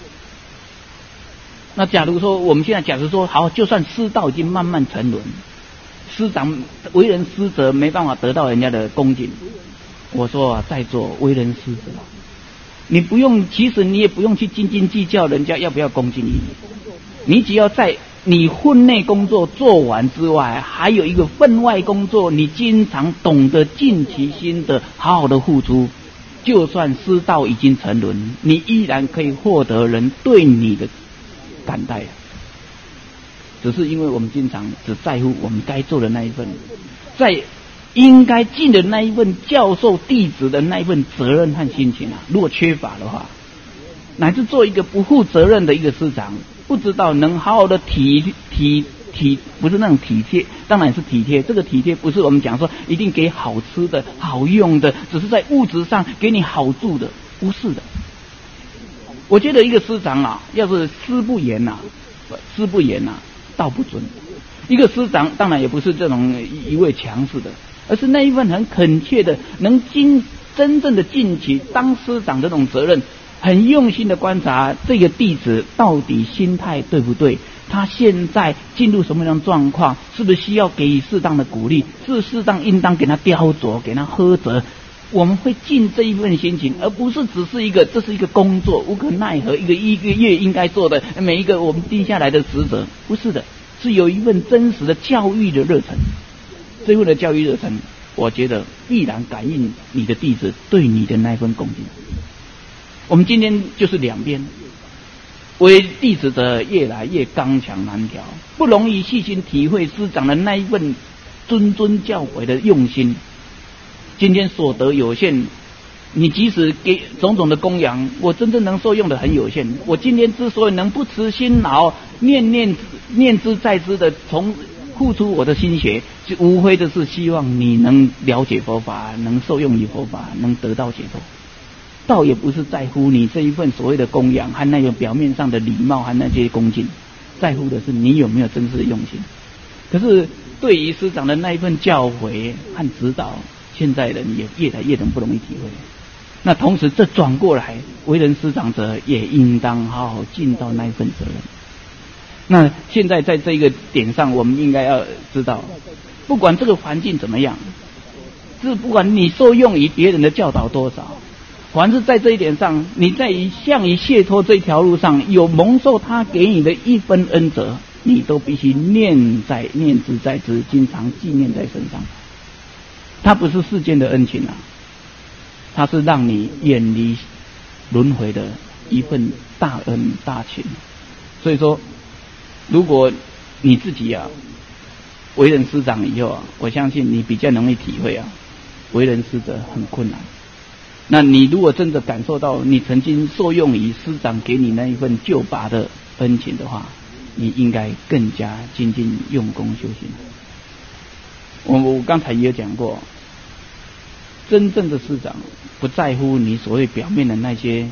那假如说我们现在假如说好，就算师道已经慢慢沉沦，师长为人师者没办法得到人家的恭敬，我说啊，在座为人师者，你不用，其实你也不用去斤斤计较人家要不要恭敬你，你只要在你分内工作做完之外，还有一个分外工作，你经常懂得尽其心的好好的付出，就算师道已经沉沦，你依然可以获得人对你的感戴。只是因为我们经常只在乎我们该做的那一份，在应该尽的那一份教授弟子的那一份责任和心情啊，如果缺乏的话，乃至做一个不负责任的一个师长，不知道能好好的体体体，不是那种体贴，当然是体贴。这个体贴不是我们讲说一定给好吃的好用的，只是在物质上给你好住的，不是的。我觉得一个师长啊，要是师不严啊，师不严啊，道不尊。一个师长当然也不是这种一味强势的，而是那一份很恳切的，能尽真正的尽起当师长的这种责任，很用心的观察这个弟子到底心态对不对，他现在进入什么样的状况，是不是需要给予适当的鼓励，是适当应当给他雕琢，给他呵责。我们会尽这一份心情，而不是只是一个这是一个工作无可奈何一个一个月应该做的每一个我们定下来的职责，不是的，是有一份真实的教育的热忱。这份的教育热忱，我觉得必然感应你的弟子对你的那份恭敬。我们今天就是两边，为弟子者越来越刚强难调，不容易细心体会师长的那一份谆谆教诲的用心。今天所得有限，你即使给种种的供养，我真正能受用的很有限。我今天之所以能不辞辛劳，念念念之在之的从付出我的心血，就无非的是希望你能了解佛法，能受用于佛法，能得到解脱。倒也不是在乎你这一份所谓的供养和那个表面上的礼貌和那些恭敬，在乎的是你有没有真实的用心。可是对于师长的那一份教诲和指导，现在人也越来越不容易体会。那同时这转过来，为人师长者也应当好好尽到那一份责任。那现在在这个点上，我们应该要知道，不管这个环境怎么样，是不管你受用于别人的教导多少，凡是在这一点上，你在于向于解脱这条路上有蒙受他给你的一分恩泽，你都必须念在念之在之，经常纪念在身上。它不是世间的恩情啊，它是让你远离轮回的一份大恩大情。所以说，如果你自己啊为人师长以后啊，我相信你比较容易体会啊，为人师者很困难。那你如果真的感受到你曾经受用于师长给你那一份救拔的恩情的话，你应该更加精进用功修行。我我刚才也有讲过，真正的师长不在乎你所谓表面的那些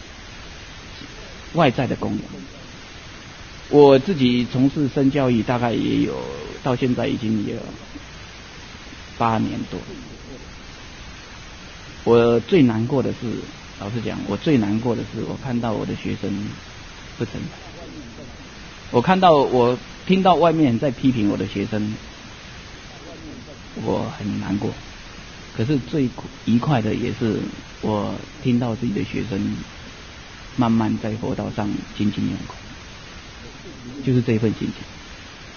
外在的供养。我自己从事身教育大概也有到现在已经有八年多。我最难过的是，老实讲，我最难过的是我看到我的学生不成才，我看到我听到外面在批评我的学生，我很难过。可是最愉快的也是我听到自己的学生慢慢在佛道上精进用功，就是这份心情。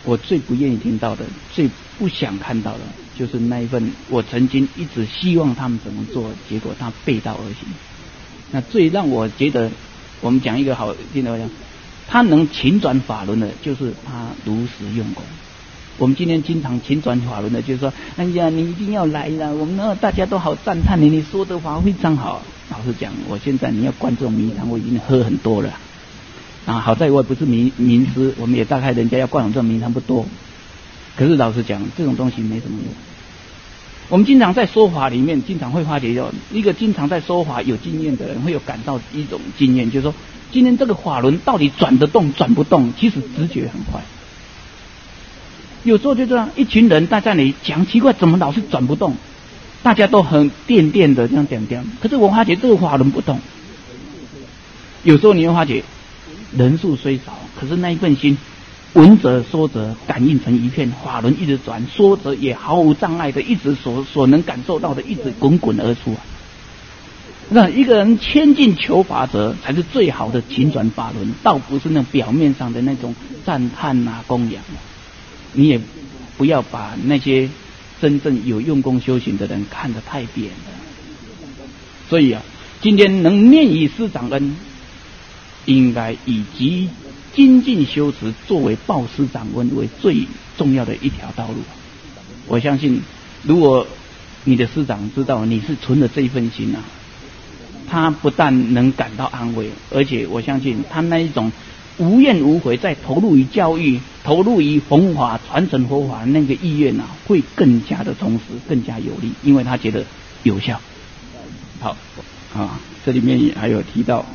我最不愿意听到的，最不想看到的，就是那一份我曾经一直希望他们怎么做，结果他背道而行。那最让我觉得，我们讲一个好听的话，他能勤转法轮的，就是他如实用功。我们今天经常勤转法轮的，就是说，哎呀，你一定要来了，我们呢大家都好赞叹你，你说的话非常好。老实讲，我现在你要灌这种迷汤，我已经喝很多了。啊，好在我也不是名名师，我们也大概人家要灌我这种名堂不多。可是老实讲，这种东西没什么用。我们经常在说法里面，经常会发觉到一个经常在说法有经验的人，会有感到一种经验，就是说，今天这个法轮到底转得动转不动，其实直觉很快。有时候就这样，一群人在这里讲奇怪，怎么老是转不动？大家都很垫垫的这样讲讲，可是我发觉这个法轮不动。有时候你会发觉人数虽少，可是那一份心，闻者说者感应成一片，法轮一直转，说者也毫无障碍的一直所所能感受到的一直滚滚而出啊。那一个人谦进求法者，才是最好的勤转法轮，倒不是那表面上的那种赞叹啊供养啊。你也不要把那些真正有用功修行的人看得太扁了。所以啊，今天能念以师长恩，应该以极精进修持作为报师长恩为最重要的一条道路。我相信，如果你的师长知道你是存了这一份心啊，他不但能感到安慰，而且我相信他那一种无怨无悔在投入于教育、投入于弘法、传承佛法那个意愿啊，会更加的充实，更加有力，因为他觉得有效。好啊，这里面也还有提到，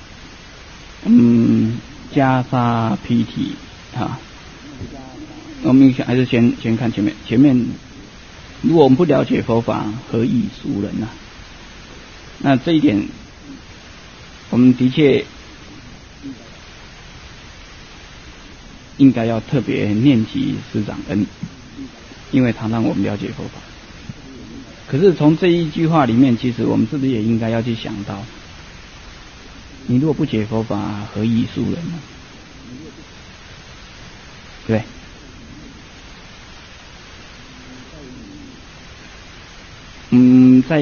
嗯，袈裟披体啊，我们还是先先看前面，前面如果我们不了解佛法，何以俗人呢、啊？那这一点，我们的确应该要特别念及师长恩，因为他让我们了解佛法。可是从这一句话里面，其实我们是不是也应该要去想到，你如果不解佛法，何以俗人呢？对。嗯，在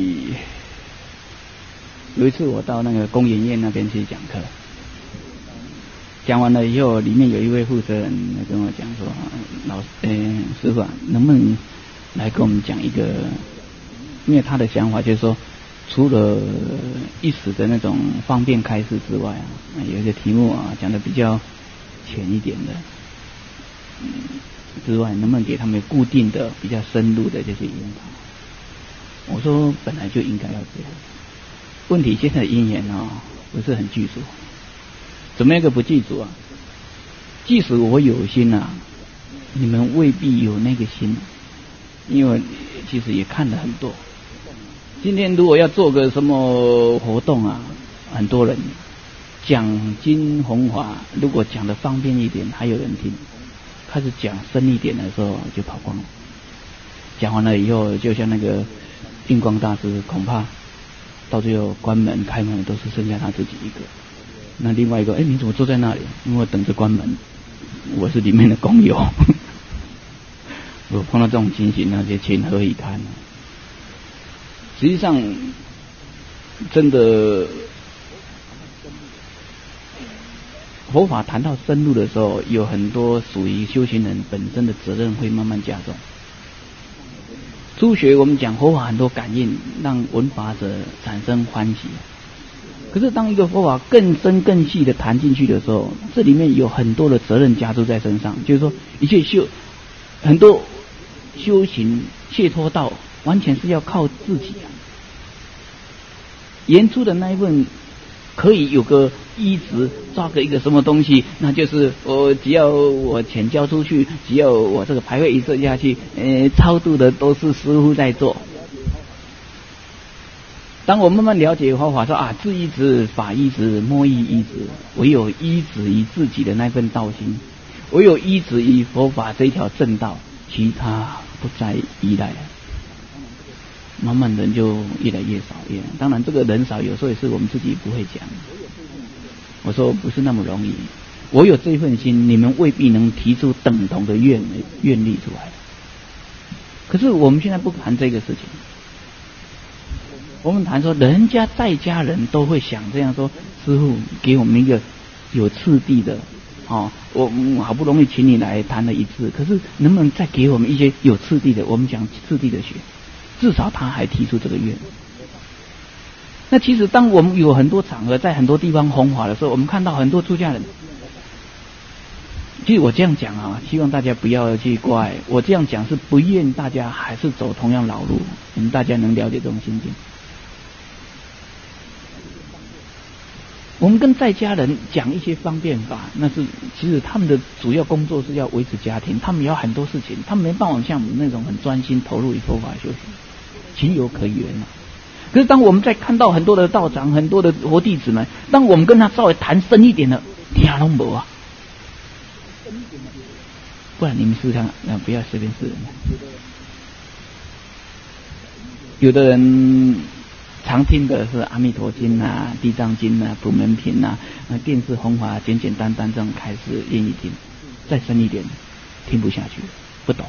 有一次我到那个工研院那边去讲课，讲完了以后，里面有一位负责人跟我讲说：“老呃师傅啊，能不能来跟我们讲一个？因为他的想法就是说，除了一时的那种方便开示之外啊，有一个题目啊讲的比较浅一点的，嗯之外，能不能给他们固定的、比较深入的这些引导？”我说本来就应该要这样。问题现在的因缘啊不是很具足。怎么样一个不具足啊？即使我有心啊，你们未必有那个心，因为其实也看了很多。今天如果要做个什么活动啊，很多人讲经弘法，如果讲的方便一点，还有人听；开始讲深一点的时候，就跑光了。讲完了以后，就像那个印光大师，恐怕到最后关门开门都是剩下他自己一个。那另外一个，哎，你怎么坐在那里？因为我等着关门，我是里面的工友。我碰到这种情形，那就情何以堪呢？实际上，真的佛法谈到深入的时候，有很多属于修行人本身的责任会慢慢加重。初学我们讲佛法很多感应，让闻法者产生欢喜。可是当一个佛法更深更细的谈进去的时候，这里面有很多的责任加注在身上，就是说一切修很多修行解脱道完全是要靠自己啊。言出的那一份可以有个依止，抓个一个什么东西，那就是我只要我钱交出去，只要我这个牌位一设下去，呃，超度的都是师父在做。当我慢慢了解佛法，说啊，智依止、法依止、莫依依止，唯有依止于自己的那份道心，唯有依止于佛法这一条正道，其他不再依赖。慢慢人就越来越少，越当然这个人少，有时候也是我们自己不会讲。我说不是那么容易， 我有这份心，你们未必能提出等同的愿愿力出来。可是我们现在不谈这个事情，我们谈说人家在家人都会想这样说：师父给我们一个有次第的，哦，我好不容易请你来谈了一次，可是能不能再给我们一些有次第的？我们讲次第的学，至少他还提出这个愿。那其实当我们有很多场合在很多地方弘法的时候，我们看到很多出家人。其实我这样讲啊，希望大家不要去怪我这样讲，是不愿大家还是走同样老路，我们大家能了解这种心境。我们跟在家人讲一些方便法，那是其实他们的主要工作是要维持家庭，他们有很多事情，他们没办法像我们那种很专心投入于佛法修行，情有可原啊。可是当我们在看到很多的道长、很多的佛弟子们，当我们跟他稍微谈深一点的，听都没啊。不然你们试试看，那不要随便试人。有的人常听的是《阿弥陀经》啊、《地藏经》啊、《普门品》啊，电视弘法简简单单这种开始愿意听，再深一点听不下去，不懂。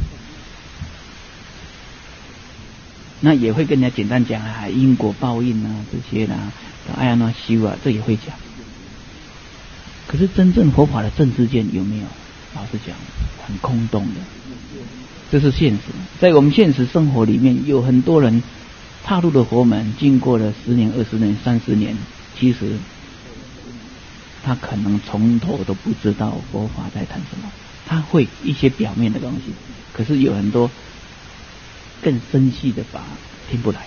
那也会跟人家简单讲啊，因果报应啊这些啦，哎呀那修啊，这也会讲。可是真正佛法的正知见有没有？老实讲，很空洞的，这是现实。在我们现实生活里面，有很多人踏入了佛门，经过了十年、二十年、三十年，其实他可能从头都不知道佛法在谈什么。他会一些表面的东西，可是有很多更深细的法听不来。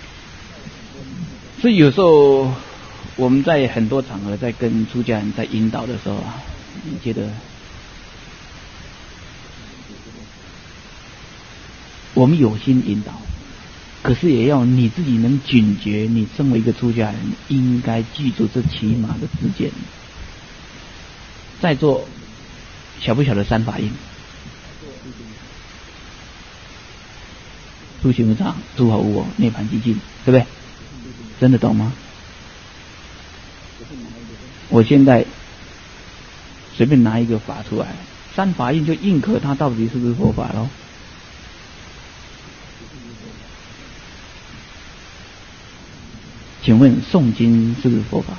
所以有时候我们在很多场合在跟出家人在引导的时候啊，你觉得我们有心引导，可是也要你自己能警觉，你身为一个出家人应该记住这起码的知见。在座晓不晓得三法印？诸行无常、诸法无我、涅槃寂静，对不对？真的懂吗？我现在随便拿一个法出来，三法印就印可它到底是不是佛法咯？请问诵经是不是佛法？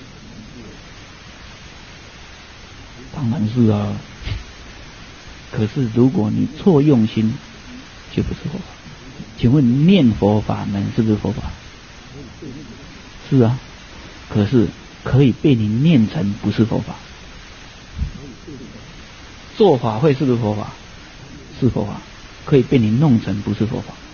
当然是啊。可是如果你错用心，就不是佛法。请问念佛法门是不是佛法？是啊。可是可以被你念成不是佛法。做法会是不是佛法？是佛法。可以被你弄成不是佛法。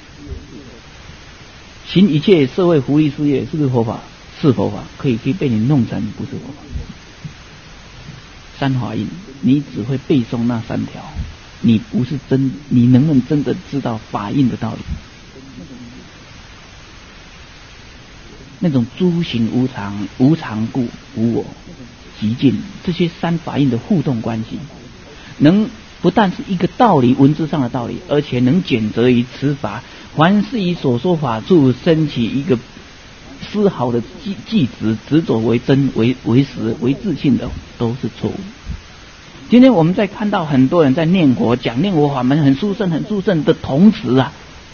行一切社会福利事业是不是佛法？是佛法。可以可以被你弄成不是佛法。三法印，你只会背诵那三条，你不是真，你能不能真的知道法印的道理？那种诸行无常、无常故、无我、寂静，这些三法印的互动关系，能不但是一个道理，文字上的道理，而且能检责于此法，凡是以所说法处升起一个丝毫的记记执，执着为真、为为实、为自信的，都是错误。今天我们在看到很多人在念佛，讲念佛法门很殊胜、很殊胜的同时啊，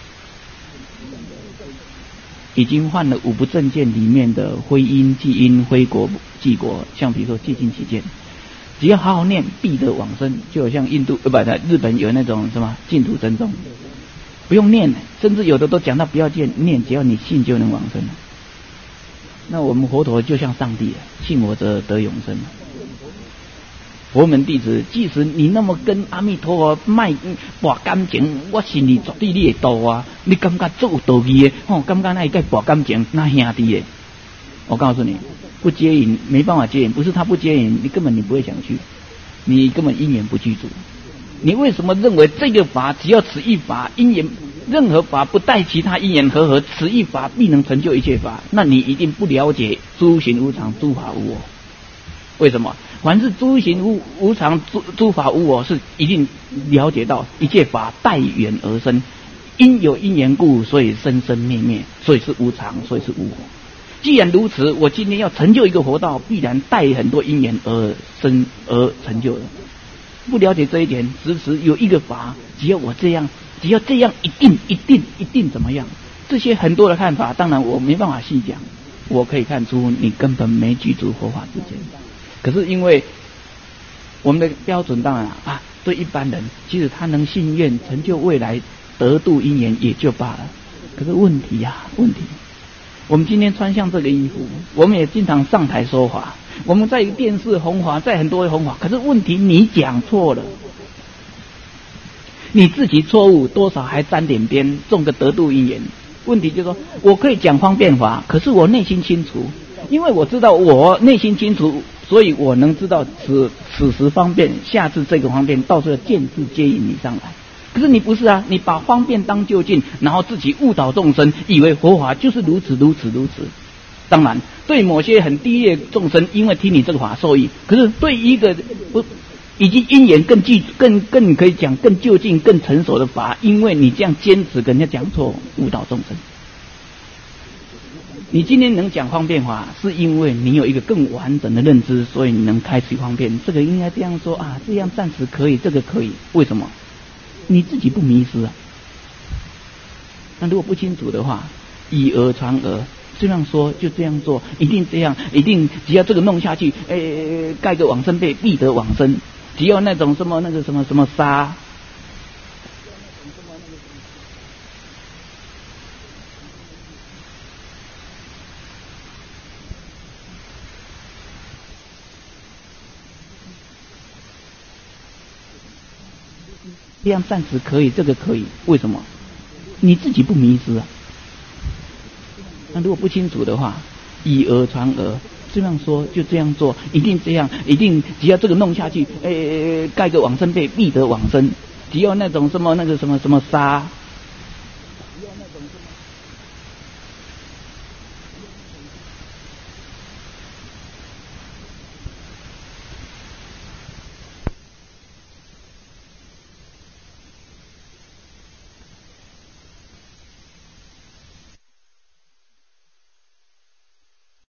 已经犯了五不正见里面的非因即因、非果即果，像比如说戒禁起见，只要好好念，必得往生。就好像印度呃不，日本有那种什么净土真宗，不用念，甚至有的都讲到不要念，只要你信就能往生。那我们佛陀就像上帝，信我者得永生。佛门弟子，即使你那么跟阿弥陀佛卖博感情，我心里绝对你会度啊！你感觉做有道义的，吼、哦，感觉那一个博感情，那兄弟的，我告诉你，不接引没办法接引，不是他不接引，你根本你不会想去，你根本因缘不具足。你为什么认为这个法只要此一法因缘，任何法不带其他因缘和合，此一法必能成就一切法？那你一定不了解诸行无常、诸法无我。为什么？凡是诸行无无常、诸诸法无我，是一定了解到一切法带缘而生，因有因缘故，所以生生灭灭，所以是无常，所以是无我。既然如此，我今天要成就一个佛道，必然带很多因缘而生而成就的。不了解这一点，只是有一个法，只要我这样，只要这样，一定一定一定怎么样？这些很多的看法，当然我没办法细讲，我可以看出你根本没居住佛法之间。可是因为我们的标准当然啊，对一般人，其实他能信愿成就未来得度因缘也就罢了。可是问题呀、啊，问题，我们今天穿像这个衣服，我们也经常上台说法，我们在电视弘法，在很多弘法，可是问题你讲错了，你自己错误，多少还沾点边，种个得度因缘。问题就是说，我可以讲方便法，可是我内心清楚，因为我知道我内心清楚，所以我能知道此此时方便，下次这个方便，到时候见智接引你上来。可是你不是啊，你把方便当究竟，然后自己误导众生，以为佛法就是如此如此如此。当然，对某些很低劣众生，因为听你这个法受益，可是对一个不已经因缘更具更更可以讲更究竟更成熟的法，因为你这样坚持跟人家讲错，误导众生。你今天能讲方便法，是因为你有一个更完整的认知，所以你能开启方便。这个应该这样说啊，这样暂时可以，这个可以，为什么？你自己不迷失啊。那如果不清楚的话，以讹传讹，这样说就这样做，一定这样，一定只要这个弄下去，诶，盖个往生被必得往生。只要那种什么那个什么什么杀，这样暂时可以，这个可以，为什么？你自己不迷失啊。那如果不清楚的话，以讹传讹。这样说就这样做，一定这样，一定只要这个弄下去，诶，盖个往生被必得往生。只要那种什么那个什么什么杀，